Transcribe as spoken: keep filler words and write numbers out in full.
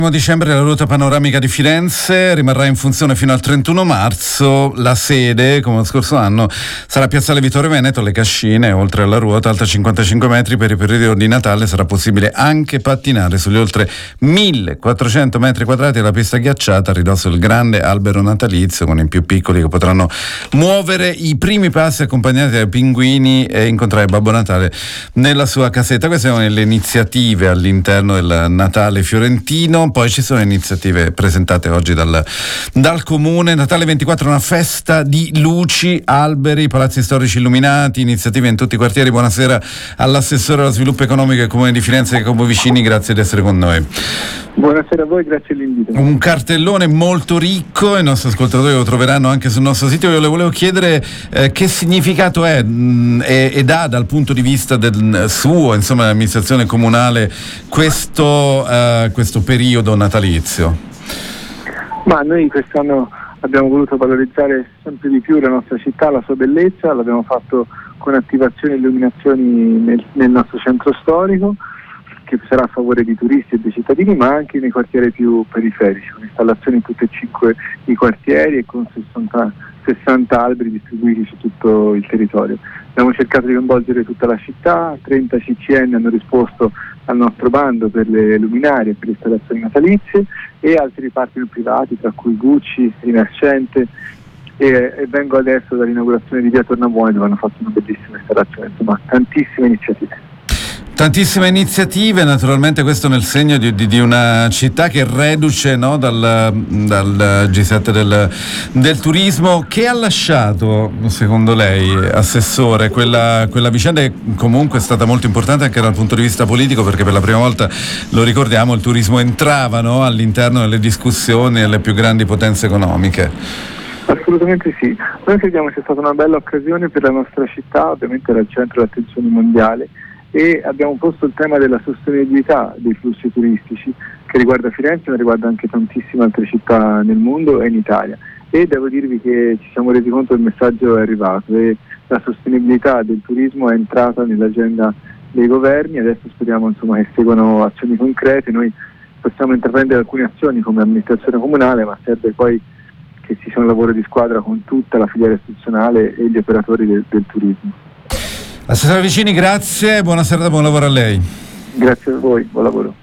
Dicembre la ruota panoramica di Firenze rimarrà in funzione fino al trentuno marzo. La sede, come lo scorso anno, sarà Piazzale Vittorio Veneto, alle Cascine. Oltre alla ruota alta cinquantacinque metri, per il periodo di Natale sarà possibile anche pattinare sugli oltre millequattrocento metri quadrati della pista ghiacciata a ridosso del grande albero natalizio, con i più piccoli che potranno muovere i primi passi accompagnati dai pinguini e incontrare Babbo Natale nella sua casetta. Queste sono le iniziative all'interno del Natale fiorentino. Poi ci sono iniziative presentate oggi dal, dal Comune. Natale ventiquattro, una festa di luci, alberi, palazzi storici illuminati, iniziative in tutti i quartieri. Buonasera all'assessore allo sviluppo economico del Comune di Firenze, Jacopo Vicini, grazie di essere con noi. Buonasera a voi, grazie dell'invito. Un cartellone molto ricco, i nostri ascoltatori lo troveranno anche sul nostro sito. Io le volevo chiedere eh, che significato è mh, ed ha dal punto di vista del suo, insomma, dell'amministrazione comunale questo, eh, questo periodo natalizio. Ma noi quest'anno abbiamo voluto valorizzare sempre di più la nostra città, la sua bellezza. L'abbiamo fatto con attivazioni e illuminazioni nel, nel nostro centro storico, che sarà a favore di turisti e dei cittadini, ma anche nei quartieri più periferici, con installazioni in tutti e cinque i quartieri e con sessanta, sessanta alberi distribuiti su tutto il territorio. Abbiamo cercato di coinvolgere tutta la città, trenta C C N hanno risposto al nostro bando per le luminarie e per le installazioni natalizie, e altri partner privati, tra cui Gucci, Rinascente, e, e vengo adesso dall'inaugurazione di Via Tornabuoni, dove hanno fatto una bellissima installazione. Insomma, tantissime iniziative. Tantissime iniziative, naturalmente questo nel segno di, di, di una città che è reduce, no, dal, dal G sette del, del turismo. Che ha lasciato, secondo lei, assessore, quella, quella vicenda che comunque è stata molto importante anche dal punto di vista politico, perché per la prima volta, lo ricordiamo, il turismo entrava, no, all'interno delle discussioni delle più grandi potenze economiche. Assolutamente sì, noi crediamo sia stata una bella occasione per la nostra città. Ovviamente era al centro dell'attenzione mondiale, e abbiamo posto il tema della sostenibilità dei flussi turistici, che riguarda Firenze ma riguarda anche tantissime altre città nel mondo e in Italia, e devo dirvi che ci siamo resi conto che il messaggio è arrivato e la sostenibilità del turismo è entrata nell'agenda dei governi. Adesso speriamo, insomma, che seguano azioni concrete. Noi possiamo intraprendere alcune azioni come amministrazione comunale, ma serve poi che ci sia un lavoro di squadra con tutta la filiera istituzionale e gli operatori del, del turismo. Assessore Vicini, grazie, buona serata, buon lavoro a lei. Grazie a voi, buon lavoro.